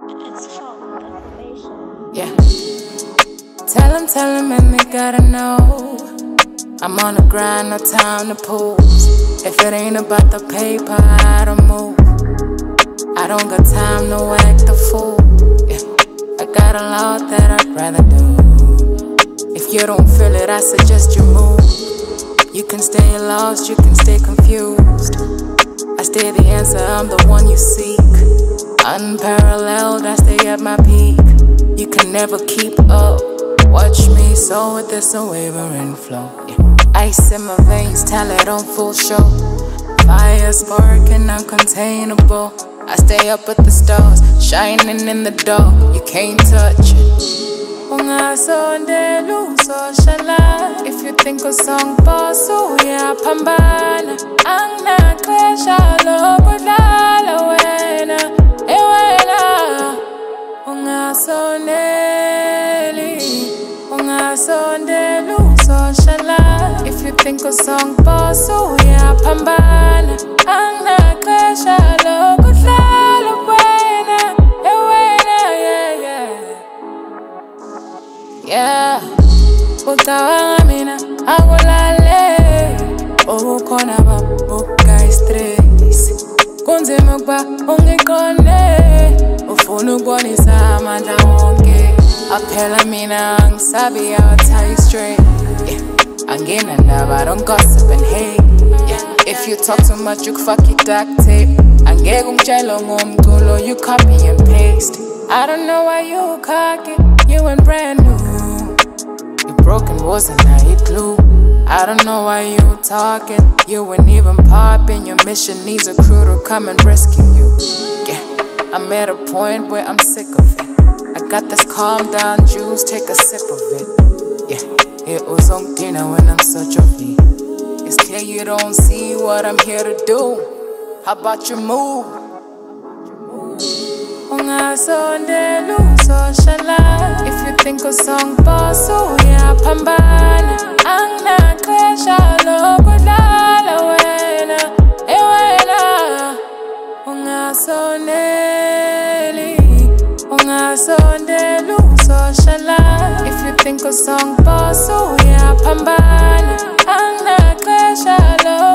It's funk confirmation. Yeah. Tell him, and they gotta know. I'm on the grind, no time to pose. If it ain't about the paper, I don't move. I don't got time to act the fool. Yeah. I got a lot that I'd rather do. If you don't feel it, I suggest you move. You can stay lost, you can stay confused. I stay the answer, I'm the one you seek. Unparalleled, I stay at my peak. You can never keep up. Watch me soar with this unwavering flow. Yeah. Ice in my veins, talent on full show. Fire sparking, uncontainable. I stay up with the stars, shining in the dark. You can't touch it. If you think a song boss, yeah, pambana. Ang naklesha lo budala wena, ewena. If you think a song boss, yeah, pambana. Ang naklesha lo budala wena, ewena, yeah. Utawanga mina, agolale. Ukona ba, uka stress. Kunzima kuba ungiqonde. Ufuna ukubonisa amandla wonke. Aphela mina angisabi, I'll tell you straight. Yeah. Angina ndaba, don't gossip and hate. Yeah. If you talk too much, you fuck your duct tape. Angeke ungitshela ngomculo, you copy and paste. I don't know why you cocky, you ain't brand new. Broken walls and now you glue. I don't know why you talking. You ain't even popping. Your mission needs a crew to come and rescue you. Yeah, I'm at a point where I'm sick of it. I got this calm down juice, take a sip of it. Yeah, it was on dinner when I'm such a V. It's clear you don't see what I'm here to do. How about you move? If you think a song boss, yeah, pambana. Ang naklesha lo budala wena, ewena. If you think a song boss, yeah, pambana. Ang naklesha lo